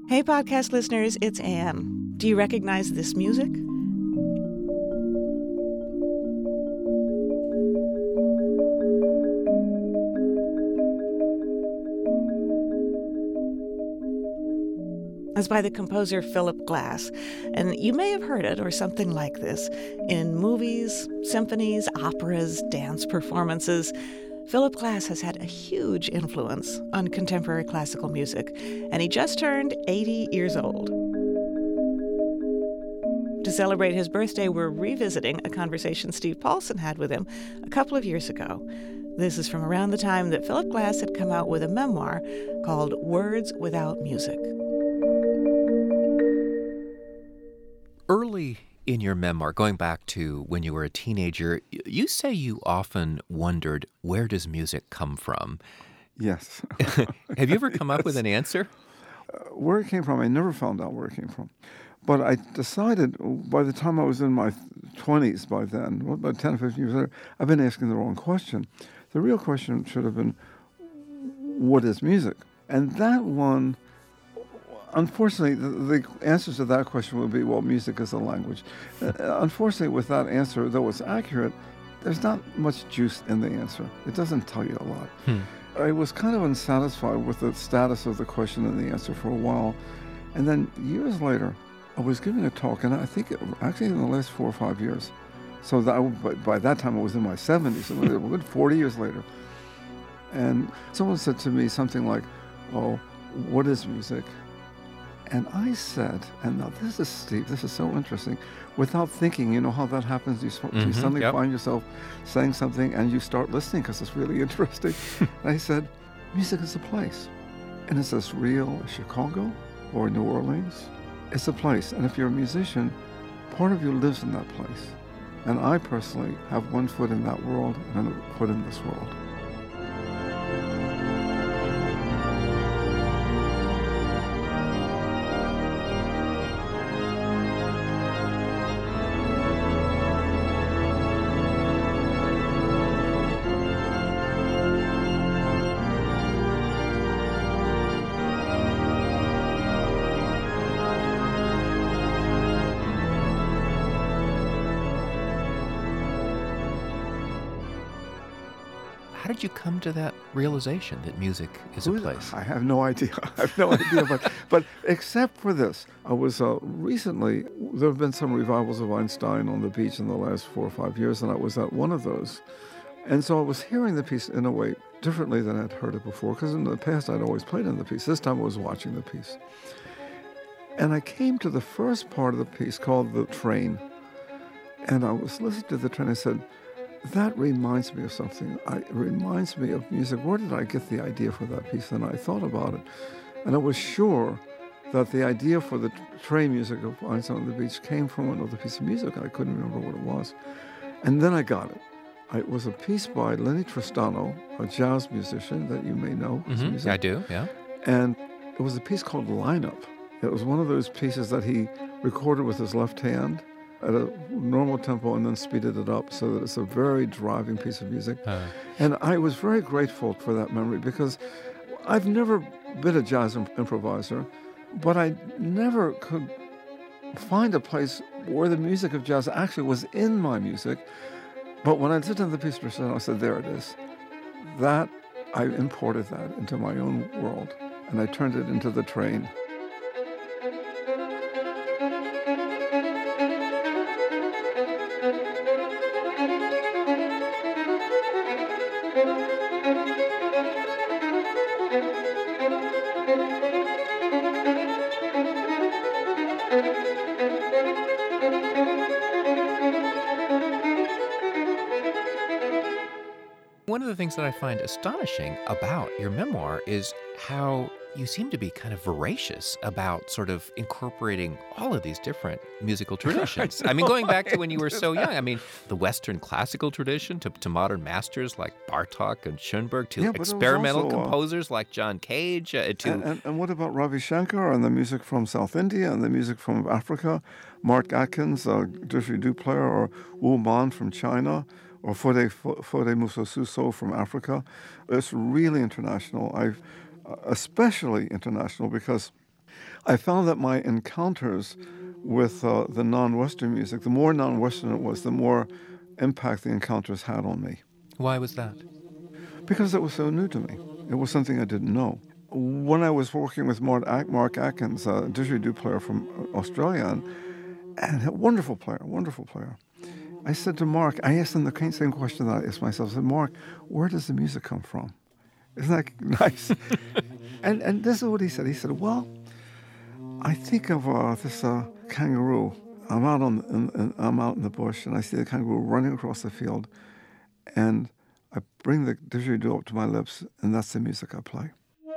Hey, podcast listeners, it's Anne. Do you recognize this music? It's by the composer Philip Glass, and you may have heard it or something like this in movies, symphonies, operas, dance performances. Philip Glass has had a huge influence on contemporary classical music, and he just turned 80 years old. To celebrate his birthday, we're revisiting a conversation Steve Paulson had with him a couple of years ago. This is from around the time that Philip Glass had come out with a memoir called Words Without Music. Early in your memoir, going back to when you were a teenager, you say you often wondered, where does music come from? Yes. Have you ever come up with an answer? Where it came from, I never found out where it came from. But I decided by the time I was in my 20s by then, about 10 or 15 years later, I've been asking the wrong question. The real question should have been, what is music? And that one, unfortunately, the answers to that question would be, well, music is a language. Unfortunately, with that answer, though it's accurate, there's not much juice in the answer. It doesn't tell you a lot. I was kind of unsatisfied with the status of the question and the answer for a while. And then years later, I was giving a talk, and I think actually in the last 4 or 5 years. So that, by that time I was in my 70s, so a good 40 years later. And someone said to me something like, oh, what is music? And I said, and now this is, Steve, this is so interesting, without thinking, you know how that happens? You suddenly find yourself saying something and you start listening because it's really interesting. And I said, music is a place. And it's as real as Chicago or New Orleans. It's a place. And if you're a musician, part of you lives in that place. And I personally have one foot in that world and another foot in this world. How did you come to that realization that music is a place? I have no idea. But except for this, I was recently, there have been some revivals of Einstein on the beach in the last 4 or 5 years, and I was at one of those. And so I was hearing the piece in a way differently than I'd heard it before, because in the past I'd always played in the piece. This time I was watching the piece. And I came to the first part of the piece called The Train. And I was listening to the train. I said, that reminds me of something. It reminds me of music. Where did I get the idea for that piece? And I thought about it. And I was sure that the idea for the train music of Einstein on the Beach came from another piece of music. I couldn't remember what it was. And then I got it. It was a piece by Lenny Tristano, a jazz musician that you may know. I do, yeah. And it was a piece called Lineup. It was one of those pieces that he recorded with his left hand at a normal tempo and then speeded it up so that it's a very driving piece of music. And I was very grateful for that memory because I've never been a jazz improviser, but I never could find a place where the music of jazz actually was in my music. But when I listened to the piece of Tristano, I said, there it is. That, I imported that into my own world, and I turned it into The Train. One of the things that I find astonishing about your memoir is how you seem to be kind of voracious about sort of incorporating all of these different musical traditions. I mean, going back to when you were so young, I mean, the Western classical tradition to modern masters like Bartók and Schoenberg, to experimental composers like John Cage. And what about Ravi Shankar and the music from South India and the music from Africa? Mark Atkins, didgeridoo player, or Wu Man from China, or Fode Musosuso from Africa. It's really international. Especially international because I found that my encounters with the non-Western music, the more non-Western it was, the more impact the encounters had on me. Why was that? Because it was so new to me. It was something I didn't know. When I was working with Mark Atkins, a didgeridoo player from Australia, and a wonderful player, I said to Mark, I asked him the same question that I asked myself. I said, Mark, where does the music come from? Isn't that nice? and this is what he said. He said, well, I think of this kangaroo. I'm out in the bush, and I see the kangaroo running across the field, and I bring the didgeridoo up to my lips, and that's the music I play.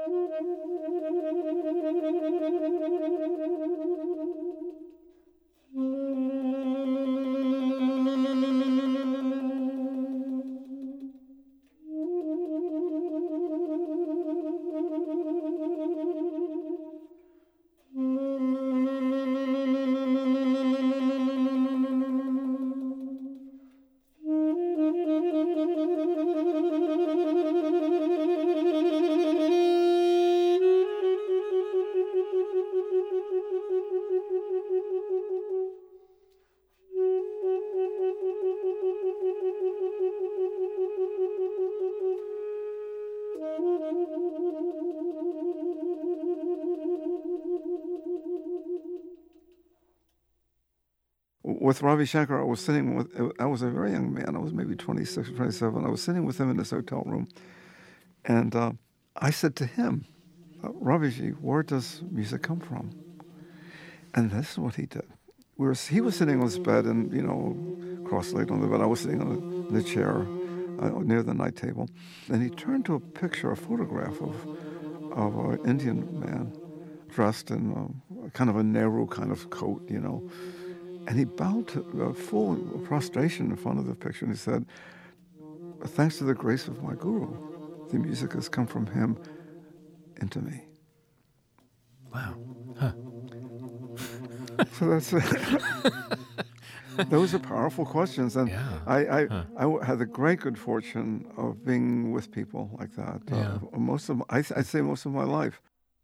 With Ravi Shankar, I was a very young man. I was maybe 26 or 27. I was sitting with him in his hotel room. And I said to him, Raviji, where does music come from? And this is what he did. He was sitting on his bed and, cross-legged on the bed. I was sitting on the chair near the night table. And he turned to a photograph of an Indian man dressed in kind of a Nehru kind of coat, And he bowed to full prostration in front of the picture, and he said, thanks to the grace of my guru, the music has come from him into me. Wow. Huh. So that's those are powerful questions, and yeah. I had the great good fortune of being with people like that. Yeah. I'd say most of my life.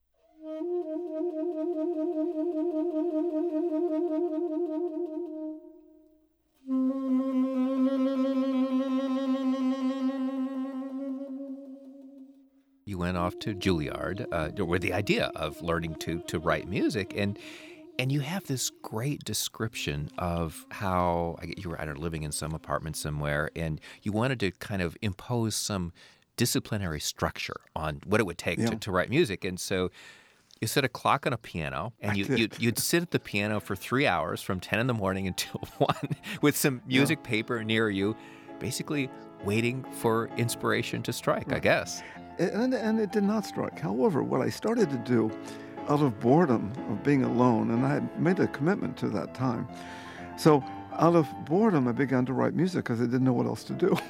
You went off to Juilliard with the idea of learning to write music, and you have this great description of how you were living in some apartment somewhere, and you wanted to kind of impose some disciplinary structure on what it would take to write music, and so you set a clock on a piano, and you'd sit at the piano for 3 hours from 10 in the morning until 1 with some music paper near you, basically waiting for inspiration to strike, I guess. And it did not strike. However, what I started to do out of boredom of being alone, and I had made a commitment to that time. So out of boredom, I began to write music because I didn't know what else to do.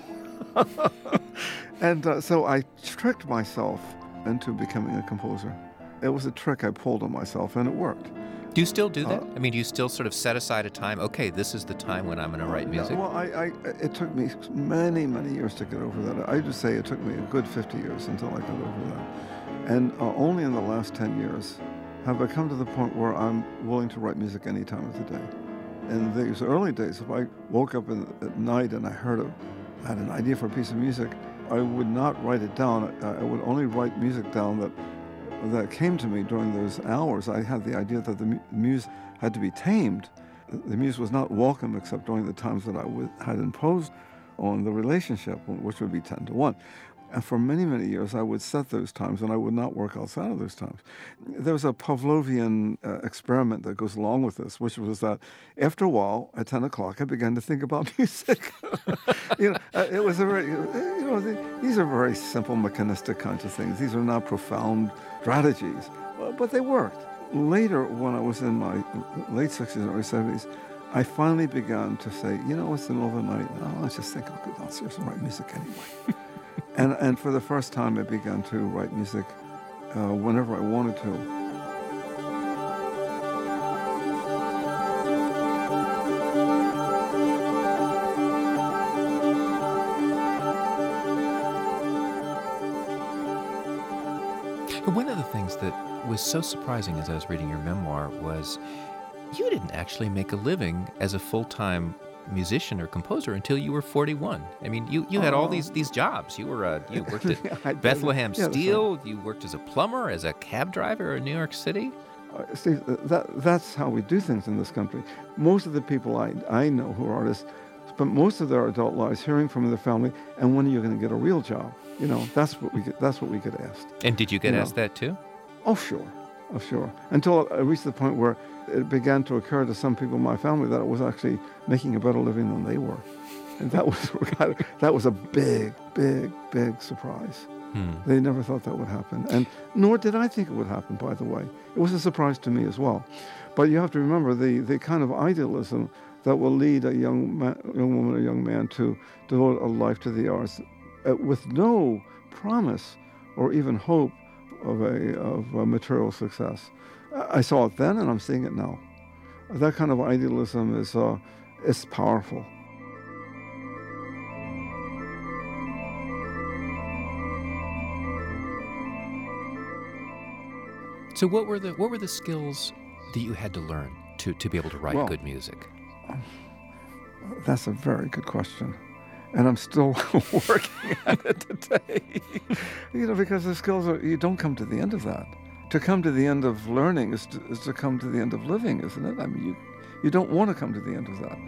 And so I tricked myself into becoming a composer. It was a trick I pulled on myself, and it worked. Do you still do that? Do you still sort of set aside a time? Okay, this is the time when I'm going to write music. Well, it took me many, many years to get over that. I just say it took me a good 50 years until I got over that. And only in the last 10 years have I come to the point where I'm willing to write music any time of the day. In these early days, if I woke up at night and I had an idea for a piece of music, I would not write it down. I would only write music down that came to me during those hours. I had the idea that the muse had to be tamed. The muse was not welcome except during the times that I had imposed on the relationship, which would be 10 to 1. And for many, many years, I would set those times, and I would not work outside of those times. There's a Pavlovian experiment that goes along with this, which was that after a while, at 10 o'clock, I began to think about music. It was a very, these are very simple, mechanistic kinds of things. These are not profound strategies, but they worked. Later, when I was in my late 60s and early 70s, I finally began to say, it's the middle of the night. Let's just think I'll go downstairs and write music anyway. And for the first time, I began to write music whenever I wanted to. One of the things that was so surprising as I was reading your memoir was you didn't actually make a living as a full-time musician or composer until you were 41. I mean, you had all these jobs. You worked at Bethlehem Steel. You worked as a plumber, as a cab driver in New York City. Steve, that's how we do things in this country. Most of the people I know who are artists spent most of their adult lives hearing from their family, and when are you going to get a real job? That's what we get asked. And did you get asked that too? Oh, sure. Until I reached the point where it began to occur to some people in my family that I was actually making a better living than they were. And that was a big, big, big surprise. They never thought that would happen. And nor did I think it would happen, by the way. It was a surprise to me as well. But you have to remember the kind of idealism that will lead a young woman or young man to devote a life to the arts with no promise or even hope of a material success. I saw it then, and I'm seeing it now. That kind of idealism is powerful. So what were the skills that you had to learn to be able to write good music? That's a very good question. And I'm still working at it today. Because the skills you don't come to the end of that. To come to the end of learning is to come to the end of living, isn't it? I mean, you don't want to come to the end of that.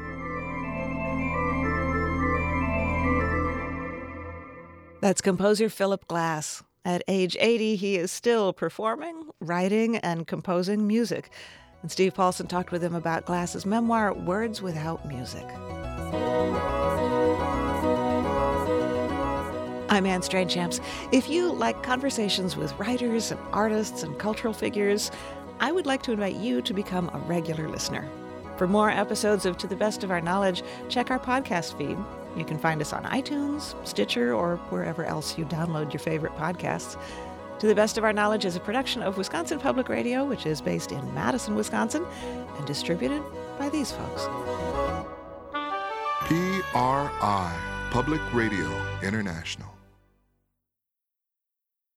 That's composer Philip Glass. At age 80, he is still performing, writing, and composing music. And Steve Paulson talked with him about Glass's memoir, Words Without Music. I'm Anne Strainchamps. If you like conversations with writers and artists and cultural figures, I would like to invite you to become a regular listener. For more episodes of To the Best of Our Knowledge, check our podcast feed. You can find us on iTunes, Stitcher, or wherever else you download your favorite podcasts. To the Best of Our Knowledge is a production of Wisconsin Public Radio, which is based in Madison, Wisconsin, and distributed by these folks. PRI, Public Radio International.